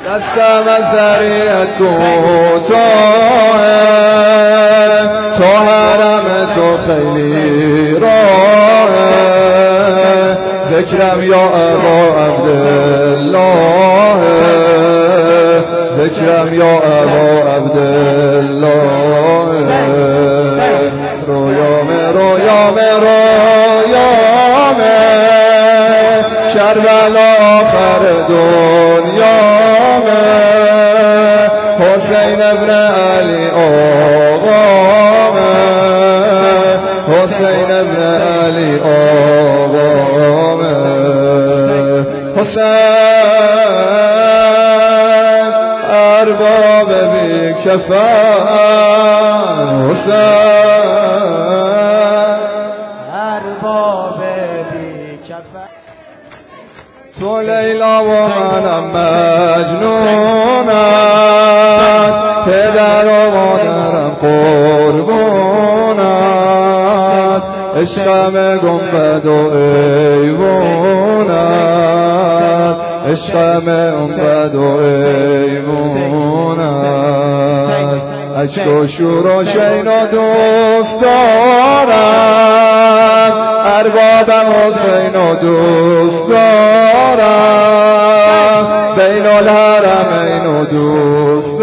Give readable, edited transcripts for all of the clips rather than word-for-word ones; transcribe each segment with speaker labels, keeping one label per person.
Speaker 1: دستم از ذریعت کوتاهه، تو حرم تو خیلی راهه، ذکرم یا ابا عبدالله، ذکرم یا ابا عبدالله، رویامه رویامه رویامه، کربلا آخر دنیامه، حسین ابن علی آقامه، حسین ابن علی آقامه، حسین ارباب بی کفن، حسین
Speaker 2: ارباب بی کفن.
Speaker 1: تو لیلا و منم مجنونم، پدر و مادرم قربونم، عشقم گنبد و ایوونم، عشقم گنبد و ایوونم، اشک و شور و شین و دوست دارم، اربابم حسین و دوست دارم، بین الحرمین و دوست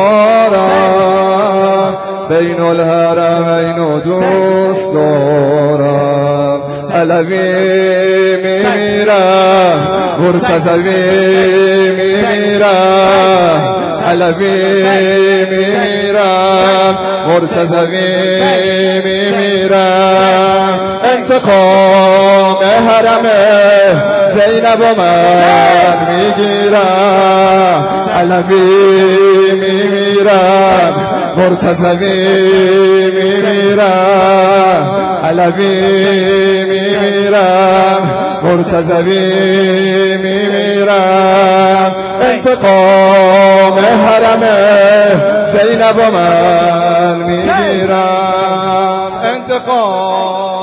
Speaker 1: دارم، بین الحرمین و دوست دارم، علوی میمیرم، مرتضوی میمیرم، علوی میمیرم، مرتضوی میمیرم، انتقام حرم زینب و من میگیرم، علوی میمیرم، مرتضوی میمیرم، علوی میمیرم، مرتضوی میمیرم، انتقام حرم زینب و من میگیرم، انتقام